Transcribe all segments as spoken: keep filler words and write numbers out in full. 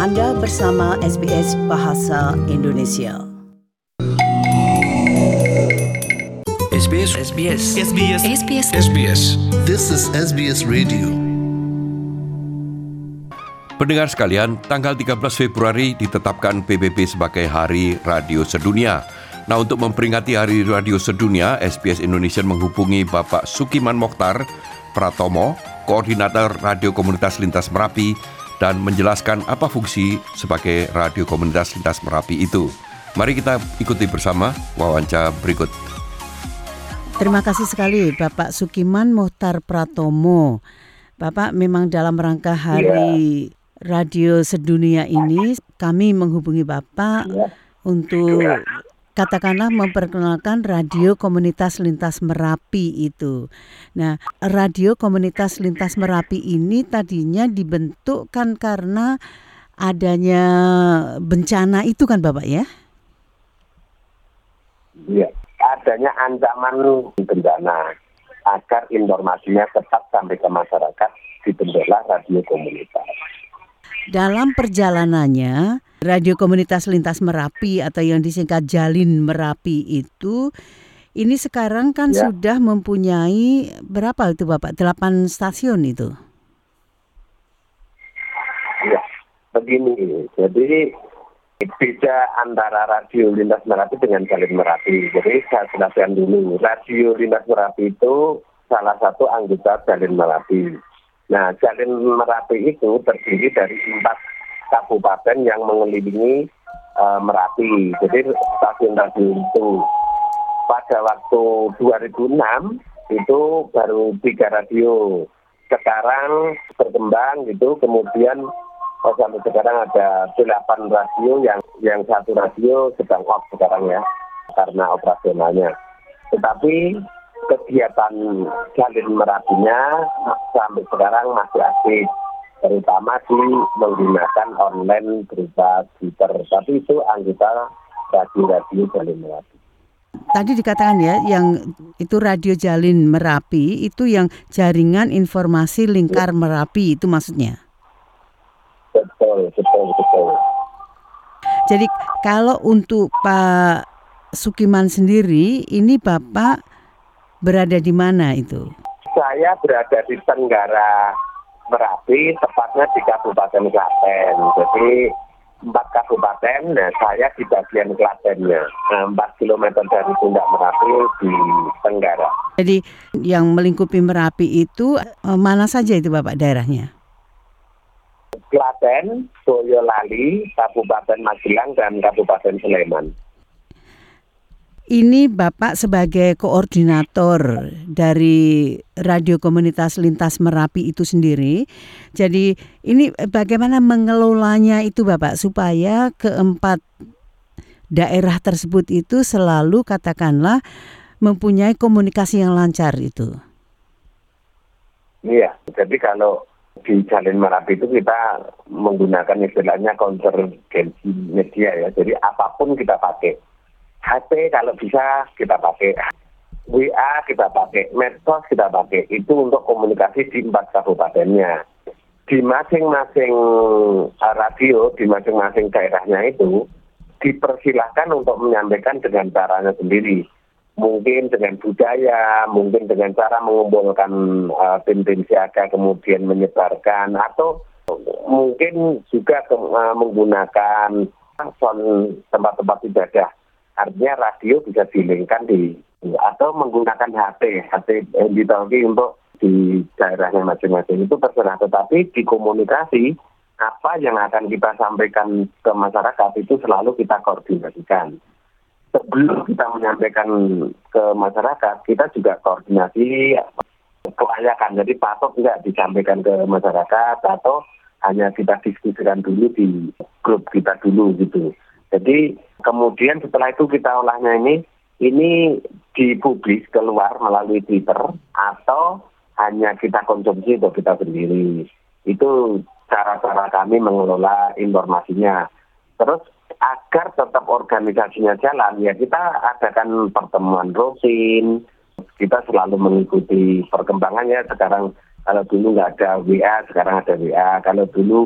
Anda bersama S B S Bahasa Indonesia. S B S S B S S B S S B S S B S This is S B S Radio. Pendengar sekalian, tanggal tiga belas Februari ditetapkan P B B sebagai Hari Radio Sedunia. Nah, untuk memperingati Hari Radio Sedunia, S B S Indonesia menghubungi Bapak Sukiman Mokhtar Pratomo, Koordinator Radio Komunitas Lintas Merapi, dan menjelaskan apa fungsi sebagai Radio Komunitas Lintas Merapi itu. Mari kita ikuti bersama wawancara berikut. Terima kasih sekali Bapak Sukiman Mokhtar Pratomo. Bapak, memang dalam rangka Hari Radio Sedunia ini kami menghubungi Bapak ya. untuk katakanlah memperkenalkan Radio Komunitas Lintas Merapi itu. Nah, Radio Komunitas Lintas Merapi ini tadinya dibentuk kan karena adanya bencana itu kan Bapak ya? Iya, adanya ancaman bencana agar informasinya tetap sampai ke masyarakat dibentuklah radio komunitas. Dalam perjalanannya, Radio Komunitas Lintas Merapi atau yang disingkat Jalin Merapi itu, ini sekarang kan ya. sudah mempunyai berapa itu Bapak? Delapan stasiun itu? Ya, begini. Jadi beda antara Radio Lintas Merapi dengan Jalin Merapi. Jadi saya jelaskan dulu. Radio Lintas Merapi itu salah satu anggota Jalin Merapi. Nah, Jalin Merapi itu terdiri dari empat kabupaten yang mengelilingi uh, Merapi. Jadi stasiun-stasiun itu pada waktu dua ribu enam itu baru tiga radio. Sekarang berkembang gitu, kemudian oh, sampai sekarang ada delapan radio yang yang satu radio sedang off sekarang ya karena operasionalnya. Tetapi kegiatan Jalin Merapinya sampai sekarang masih aktif, terutama di menggunakan online berupa Twitter. Tapi itu anggota radio-radio Jalin Merapi. Tadi dikatakan ya, yang itu Radio Jalin Merapi itu yang jaringan informasi lingkar Merapi itu maksudnya? Betul, betul, betul. Jadi kalau untuk Pak Sukiman sendiri, ini Bapak berada di mana itu? Saya berada di Tenggara Merapi, tepatnya di Kabupaten Klaten. Jadi empat kabupaten, nah saya di bagian Klatennya. Nah, empat kilometer dari Pundak Merapi di Tenggara. Jadi yang melingkupi Merapi itu mana saja itu Bapak daerahnya? Klaten, Boyolali, Kabupaten Magelang, dan Kabupaten Sleman. Ini Bapak sebagai koordinator dari Radio Komunitas Lintas Merapi itu sendiri. Jadi ini bagaimana mengelolanya itu Bapak supaya keempat daerah tersebut itu selalu katakanlah mempunyai komunikasi yang lancar itu. Iya, jadi kalau di Jalin Merapi itu kita menggunakan istilahnya konvergensi media ya. Jadi apapun kita pakai. H P kalau bisa kita pakai, W A kita pakai, medsos kita pakai. Itu untuk komunikasi di empat kabupatennya. Di masing-masing radio, di masing-masing daerahnya itu dipersilahkan untuk menyampaikan dengan caranya sendiri. Mungkin dengan budaya, mungkin dengan cara mengumpulkan uh, tim-tim siaga kemudian menyebarkan, atau mungkin juga ke, uh, menggunakan sound tempat-tempat ibadah. Artinya radio bisa dilingkan di atau menggunakan H T, H T handy-talkie untuk di daerahnya masing-masing itu terserah. Tetapi di komunikasi apa yang akan kita sampaikan ke masyarakat itu selalu kita koordinasikan. Sebelum kita menyampaikan ke masyarakat, kita juga koordinasi kelayakan. Jadi patut nggak disampaikan ke masyarakat atau hanya kita diskusikan dulu di grup kita dulu gitu. Jadi kemudian setelah itu kita olahnya ini, ini dipublis keluar melalui Twitter atau hanya kita konsumsi untuk kita sendiri. Itu cara-cara kami mengelola informasinya. Terus agar tetap organisasinya jalan, ya kita adakan pertemuan rutin, kita selalu mengikuti perkembangannya. Sekarang kalau dulu nggak ada W A, sekarang ada W A. Kalau dulu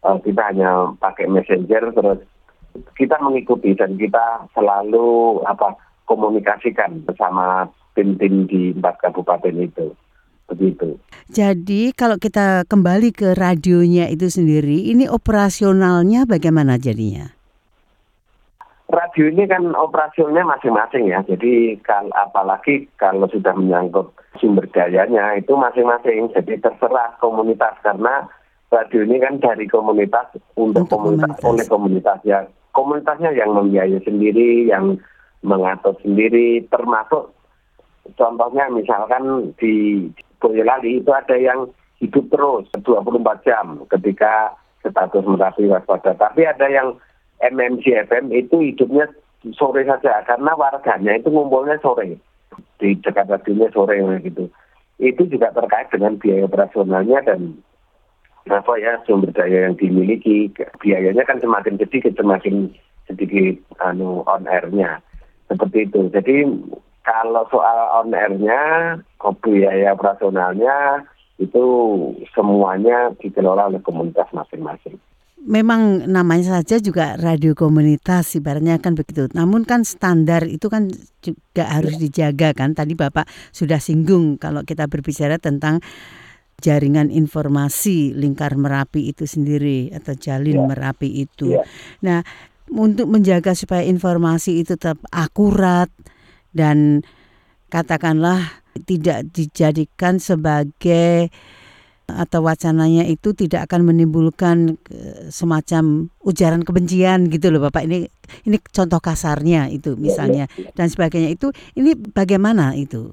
uh, kita hanya pakai messenger, terus kita mengikuti dan kita selalu apa komunikasikan bersama tim-tim di empat kabupaten itu. Begitu. Jadi kalau kita kembali ke radionya itu sendiri, ini operasionalnya bagaimana jadinya? Radio ini kan operasionalnya masing-masing ya. Jadi kalau apalagi kalau sudah menyangkut sumber dayanya itu masing-masing. Jadi terserah komunitas karena radio ini kan dari komunitas untuk, untuk komunitas, komunitas oleh komunitas ya. Komunitasnya yang membiayai sendiri, yang mengatur sendiri, termasuk contohnya misalkan di Boyolali itu ada yang hidup terus dua puluh empat jam ketika status Merapi waspada. Tapi ada yang M M C F M itu hidupnya sore saja karena warganya itu ngumpulnya sore di dekat radionya sore gitu. Itu juga terkait dengan biaya operasionalnya dan apa ya sumber daya yang dimiliki. Biayanya kan semakin sedikit semakin sedikit anu on airnya seperti itu. Jadi kalau soal on airnya, biaya operasionalnya itu semuanya dikelola oleh komunitas masing-masing. Memang namanya saja juga radio komunitas ibaratnya kan begitu. Namun kan standar itu kan juga harus dijaga kan. Tadi Bapak sudah singgung kalau kita berbicara tentang jaringan informasi Lingkar Merapi itu sendiri atau Jalin ya. Merapi itu. Ya. Nah, untuk menjaga supaya informasi itu tetap akurat dan katakanlah tidak dijadikan sebagai atau wacananya itu tidak akan menimbulkan semacam ujaran kebencian gitu loh Bapak. Ini ini contoh kasarnya itu misalnya ya, ya, ya. Dan sebagainya itu ini bagaimana itu?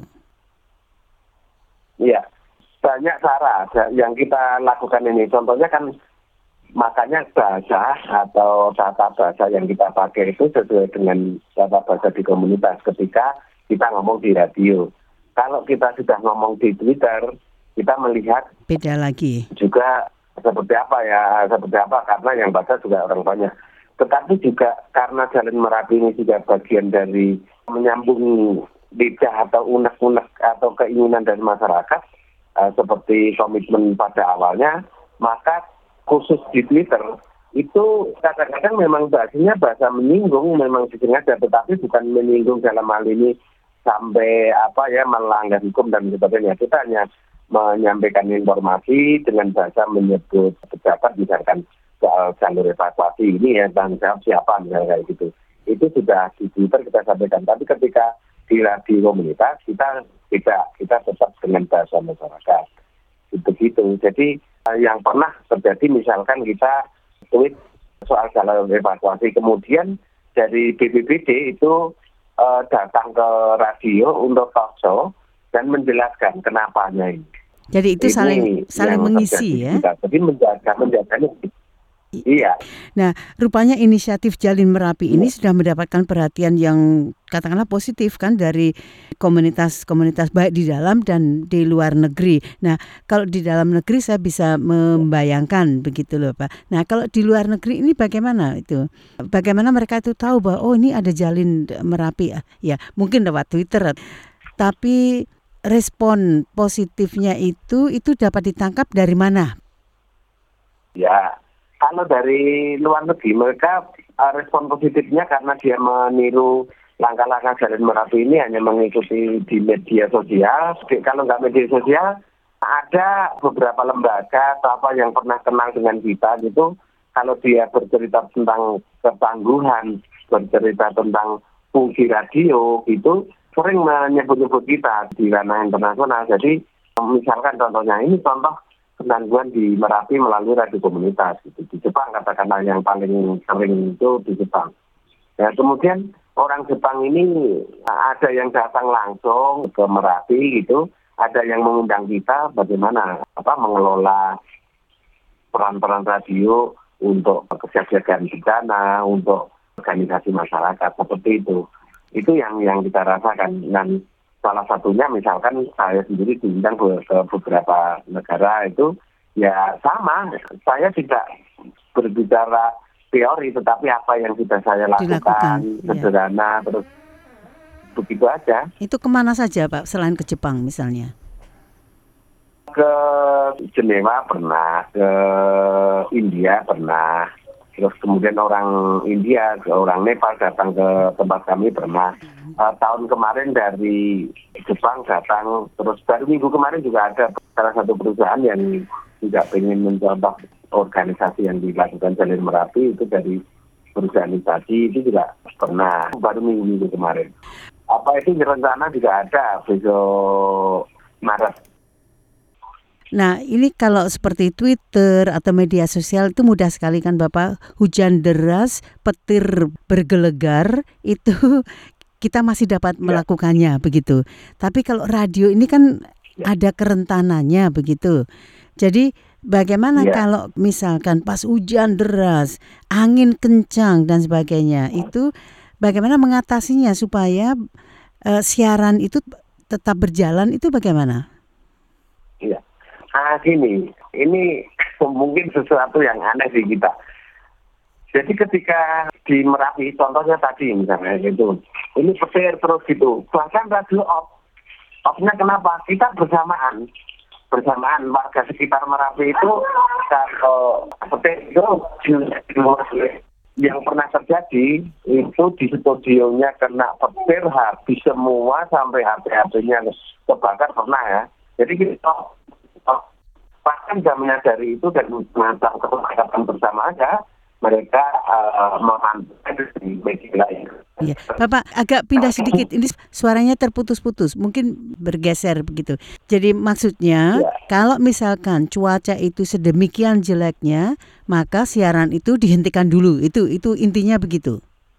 Iya, banyak cara yang kita lakukan ini. Contohnya kan makanya bahasa atau tata bahasa yang kita pakai itu sesuai dengan tata bahasa di komunitas ketika kita ngomong di radio. Kalau kita sudah ngomong di Twitter, kita melihat beda lagi. Juga seperti apa ya, seperti apa karena yang baca juga orang banyak. Tetapi juga karena Jalin Merapi ini juga bagian dari menyambung lidah atau unek-unek atau keinginan dari masyarakat uh, seperti komitmen pada awalnya, maka khusus di Twitter itu kadang-kadang memang bahasanya bahasa menyinggung, memang disengaja, tetapi bukan menyinggung dalam hal ini sampai apa ya melanggar hukum dan sebagainya. Kita hanya menyampaikan informasi dengan bahasa menyebut pejabat misalkan soal jalur evakuasi ini ya tanggung jawab siapa misalnya kayak gitu. Itu sudah di Twitter kita sampaikan. Tapi ketika di radio komunitas kita tidak kita tetap dengan bahasa masyarakat. Begitu. Jadi yang pernah terjadi misalkan kita tweet soal jalur evakuasi, kemudian dari B P B D itu uh, datang ke radio untuk talk show dan menjelaskan kenapanya ini. Jadi itu ini saling saling mengisi ya. Kita. Jadi menjaga menjaganya. Iya. Nah, rupanya inisiatif Jalin Merapi ini sudah mendapatkan perhatian yang katakanlah positif kan dari komunitas-komunitas baik di dalam dan di luar negeri. Nah, kalau di dalam negeri saya bisa membayangkan begitu loh Pak. Nah, kalau di luar negeri ini bagaimana itu? Bagaimana mereka itu tahu bahwa oh ini ada Jalin Merapi? Ya, mungkin lewat Twitter. Tapi respon positifnya itu itu dapat ditangkap dari mana? Ya. Kalau dari luar negeri, mereka uh, respon positifnya karena dia meniru langkah-langkah Jalin Merapi ini hanya mengikuti di media sosial. Kalau nggak media sosial, ada beberapa lembaga atau apa yang pernah kenal dengan kita gitu. Kalau dia bercerita tentang ketangguhan, bercerita tentang fungsi radio gitu, sering menyebut-nyebut kita di ranah internasional. Jadi misalkan contohnya ini contoh penangguhan di Merapi melalui radio komunitas gitu. Di Jepang katakanlah yang paling sering itu di Jepang. Ya, kemudian orang Jepang ini ada yang datang langsung ke Merapi gitu, ada yang mengundang kita bagaimana apa mengelola peran-peran radio untuk kesiapsiagaan bencana, untuk organisasi masyarakat seperti itu. Itu yang yang kita rasakan. Dan salah satunya misalkan saya sendiri diundang ke beberapa negara itu ya sama, saya tidak berbicara teori tetapi apa yang sudah saya lakukan, Dilakukan, sederhana ya. Terus begitu aja. Itu kemana saja Pak selain ke Jepang misalnya? Ke Jenewa pernah, ke India pernah, terus kemudian orang India, orang Nepal datang ke tempat kami pernah. Uh, tahun kemarin dari Jepang datang, terus baru minggu kemarin juga ada salah satu perusahaan yang juga ingin mencontoh organisasi yang dilakukan Jalin Merapi itu dari perusahaan tadi itu juga pernah baru minggu-minggu kemarin. Apa itu rencana juga ada besok Maret. Nah, ini kalau seperti Twitter atau media sosial itu mudah sekali kan Bapak, hujan deras, petir bergelegar, itu kita masih dapat melakukannya begitu. Tapi kalau radio ini kan ada kerentanannya begitu. Jadi bagaimana Ya. kalau misalkan pas hujan deras, angin kencang dan sebagainya, itu bagaimana mengatasinya supaya uh, siaran itu tetap berjalan, itu bagaimana? Iya. Ah gini, ini mungkin sesuatu yang aneh di kita. Jadi ketika di Merapi, contohnya tadi misalnya gitu, ini petir terus gitu, bahkan radio off. Off-nya kenapa? Kita bersamaan, bersamaan warga sekitar Merapi itu kalau petir itu yang pernah terjadi itu di studionya kena petir habis semua sampai H P H P-nya kebakar pernah ya. Jadi kita bahkan jam menyadari itu dan mengancam kesepakatan bersama aja mereka uh, memantau di media lain. Iya, Bapak agak pindah sedikit. Ini suaranya terputus-putus, mungkin bergeser begitu. Jadi maksudnya Ya. kalau misalkan cuaca itu sedemikian jeleknya, maka siaran itu dihentikan dulu. Itu itu intinya begitu.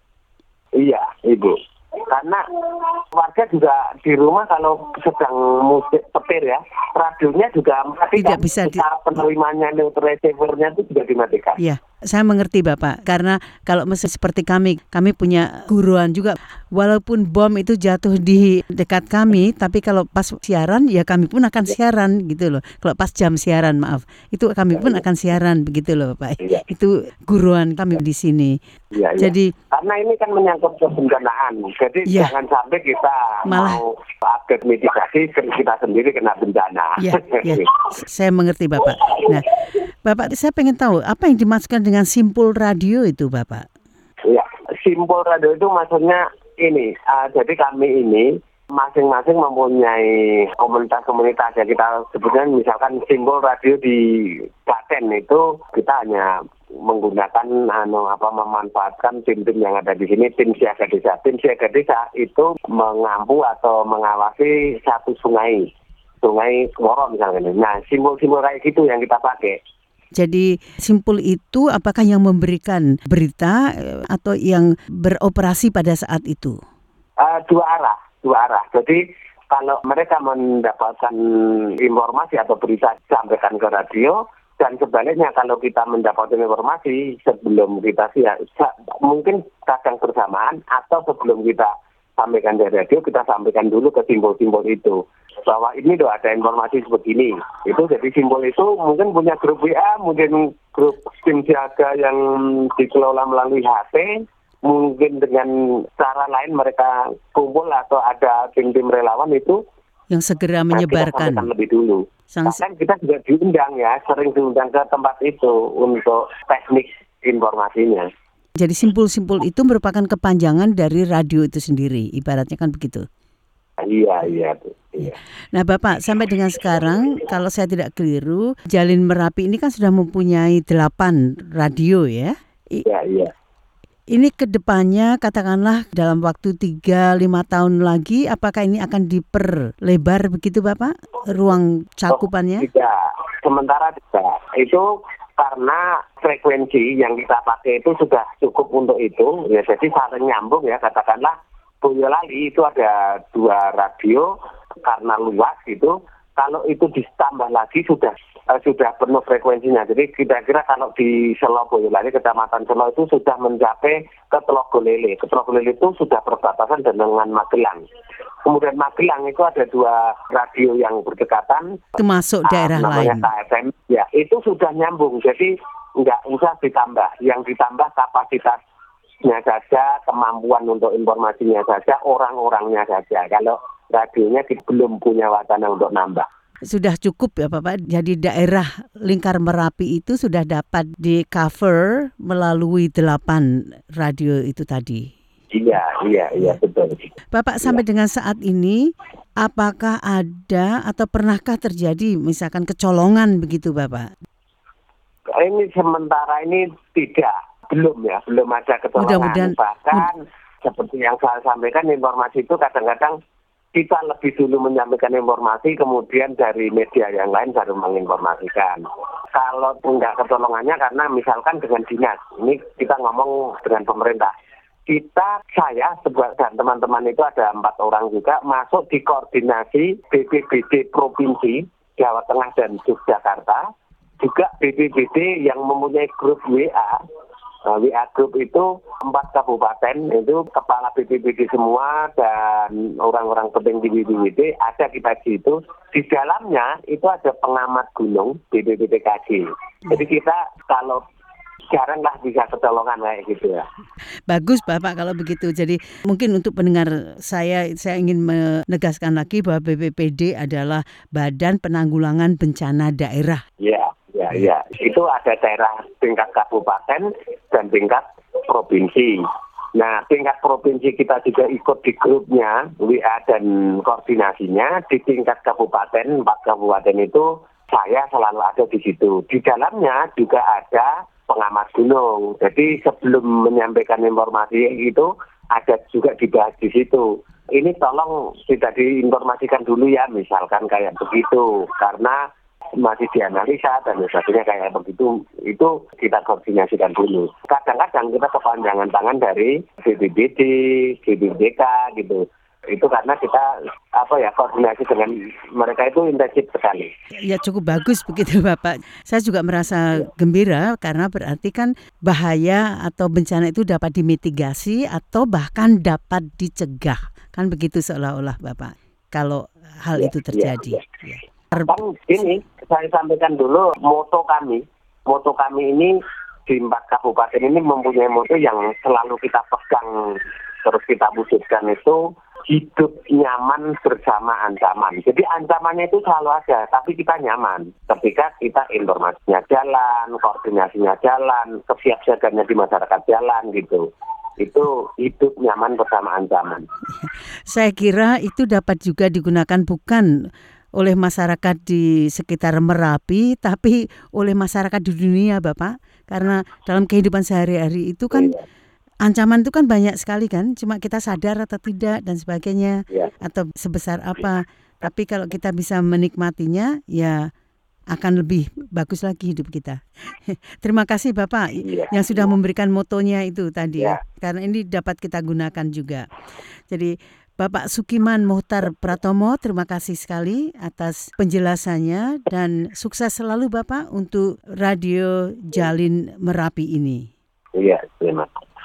Iya, Ibu. Karena warga juga di rumah kalau sedang musik petir ya, radionya juga Tidak matikan. bisa di- Cara penerimanya neutral receiver-nya itu juga dimatikan. Iya, saya mengerti Bapak. Karena kalau mesin seperti kami, kami punya guruan juga. Walaupun bom itu jatuh di dekat kami, tapi kalau pas siaran, ya kami pun akan siaran gitu loh. Kalau pas jam siaran, maaf, itu kami pun akan siaran begitu loh Bapak. Iya. Itu guruan kami di sini. Iya, iya. Jadi Karena ini kan menyangkut kebencanaan. Jadi Iya. jangan sampai kita Malah- mau update mitigasi kita sendiri kena bencana. ya, ya, saya mengerti Bapak. Nah, Bapak, saya pengen tahu apa yang dimaksudkan dengan simpul radio itu, Bapak? Ya, simpul radio itu maksudnya ini. Uh, jadi kami ini masing-masing mempunyai komunitas-komunitas ya, kita sebutnya misalkan simbol radio di Klaten itu kita hanya menggunakan anu apa memanfaatkan tim-tim yang ada di sini, tim siaga desa. Tim siaga desa itu mengampu atau mengawasi satu sungai, sungai Woro misalnya. Nah, simbol-simbol kayak gitu yang kita pakai. Jadi simpul itu apakah yang memberikan berita eh, atau yang beroperasi pada saat itu? Uh, dua arah, dua arah. Jadi kalau mereka mendapatkan informasi atau berita disampaikan ke radio, dan sebaliknya kalau kita mendapatkan informasi sebelum kita siar, mungkin kadang bersamaan atau sebelum kita sampaikan dari radio, kita sampaikan dulu ke simbol-simbol itu bahwa ini loh ada informasi seperti ini. Itu jadi simbol itu mungkin punya grup W A, mungkin grup tim siaga yang dikelola melalui H P, mungkin dengan cara lain mereka kumpul atau ada tim-tim relawan itu Yang segera menyebarkan. kita sampaikan lebih dulu. Sang- Bahkan kita juga diundang ya, sering diundang ke tempat itu untuk teknik informasinya. Jadi simpul-simpul itu merupakan kepanjangan dari radio itu sendiri, ibaratnya kan begitu. Iya, iya, Bu. Iya. Nah Bapak, sampai dengan sekarang kalau saya tidak keliru, Jalin Merapi ini kan sudah mempunyai delapan radio ya. I- Iya, iya. Ini kedepannya katakanlah dalam waktu tiga lima tahun lagi, apakah ini akan diperlebar begitu Bapak, ruang cakupannya? Tidak, sementara tidak. Itu karena frekuensi yang kita pakai itu sudah cukup untuk itu. Ya, jadi saling nyambung ya, katakanlah Boyolali itu ada dua radio karena luas gitu. Kalau itu ditambah lagi sudah uh, sudah penuh frekuensinya. Jadi kira-kira kalau di Selo Boyolali, Kecamatan Selo itu sudah mencapai ke Telogolele. Ke Telogolele itu sudah perbatasan dengan Magelang. Kemudian Magelang itu ada dua radio yang berdekatan. Itu masuk daerah uh, namanya lain. K F M. Ya, itu sudah nyambung. Jadi nggak usah ditambah. Yang ditambah kapasitasnya saja, kemampuan untuk informasinya saja, orang-orangnya saja. Kalau radionya belum punya wacana untuk nambah. sudah cukup ya Bapak. Jadi daerah Lingkar Merapi itu sudah dapat di cover melalui delapan radio itu tadi. Iya, iya, iya betul. Bapak sampai dengan saat ini apakah ada atau pernahkah terjadi misalkan kecolongan begitu Bapak? Ini sementara ini tidak, belum ya, belum ada kecolongan. Mudah-mudahan, Bahkan mud- seperti yang saya sampaikan, informasi itu kadang-kadang kita lebih dulu menyampaikan informasi, kemudian dari media yang lain baru menginformasikan. Kalau enggak kecolongannya karena misalkan dengan dinas, ini kita ngomong dengan pemerintah. Kita, saya dan teman-teman itu ada empat orang juga masuk di koordinasi B P B D Provinsi Jawa Tengah dan Yogyakarta, juga B P B D yang mempunyai grup W A. Nah, W A Group itu empat kabupaten, itu kepala B P B D semua dan orang-orang penting di B P B D ada kita di situ. Di dalamnya itu ada pengamat gunung B P B D K G. Jadi kita kalau jarang lah bisa kecolongan kayak gitu ya. Bagus Bapak kalau begitu. Jadi mungkin untuk pendengar saya, saya ingin menegaskan lagi bahwa B P B D adalah Badan Penanggulangan Bencana Daerah. Iya. Ya, ya, itu ada daerah tingkat kabupaten dan tingkat provinsi. Nah, tingkat provinsi kita juga ikut di grupnya W A dan koordinasinya. Di tingkat kabupaten, empat kabupaten itu saya selalu ada di situ. Di dalamnya juga ada pengamat gunung. Jadi sebelum menyampaikan informasi itu ada juga dibahas di situ. Ini tolong tidak diinformasikan dulu ya, misalkan kayak begitu, karena masih dianalisa dan sebagainya kayak begitu, itu kita koordinasikan dulu. Kadang-kadang kita kepanjangan tangan dari B P B D, B P B D K gitu. Itu karena kita apa ya koordinasi dengan mereka itu intensif sekali. Ya cukup bagus begitu Bapak. Saya juga merasa ya. gembira karena berarti kan bahaya atau bencana itu dapat dimitigasi atau bahkan dapat dicegah. Kan begitu seolah-olah Bapak. Kalau hal ya, itu terjadi. Ya, ya. Ya. Bang, ini saya sampaikan dulu moto kami. Moto kami ini di empat kabupaten ini mempunyai moto yang selalu kita pegang terus kita wujudkan, itu hidup nyaman bersama ancaman. Jadi ancamannya itu selalu ada, tapi kita nyaman ketika kita informasinya jalan, koordinasinya jalan, kesiapsiagannya di masyarakat jalan gitu. Itu hidup nyaman bersama ancaman. Saya kira itu dapat juga digunakan bukan oleh masyarakat di sekitar Merapi, tapi oleh masyarakat di dunia, Bapak. Karena dalam kehidupan sehari-hari itu kan iya. ancaman itu kan banyak sekali kan, cuma kita sadar atau tidak dan sebagainya, iya. atau sebesar apa. Tapi kalau kita bisa menikmatinya, ya akan lebih bagus lagi hidup kita. Terima kasih Bapak iya. yang sudah memberikan motonya itu tadi, iya. karena ini dapat kita gunakan juga. Jadi Bapak Sukiman Mohtar Pratomo, terima kasih sekali atas penjelasannya dan sukses selalu Bapak untuk Radio Jalin Merapi ini. Iya, terima kasih.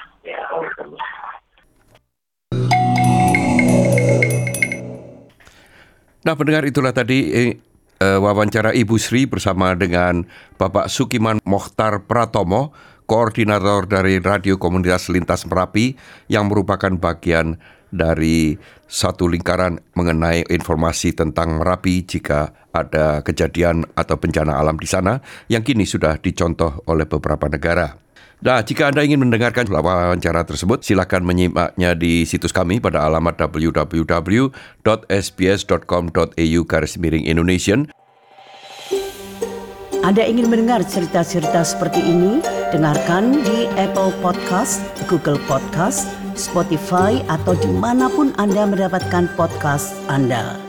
Nah, pendengar, itulah tadi eh, wawancara Ibu Sri bersama dengan Bapak Sukiman Mohtar Pratomo, koordinator dari Radio Komunitas Lintas Merapi yang merupakan bagian dari satu lingkaran mengenai informasi tentang Merapi jika ada kejadian atau bencana alam di sana yang kini sudah dicontoh oleh beberapa negara. Nah, jika Anda ingin mendengarkan wawancara tersebut, silakan menyimaknya di situs kami pada alamat w w w dot s b s dot com dot a u garis miring Indonesian. Anda ingin mendengar cerita-cerita seperti ini? Dengarkan di Apple Podcast, Google Podcast, Spotify, atau dimanapun Anda mendapatkan podcast Anda.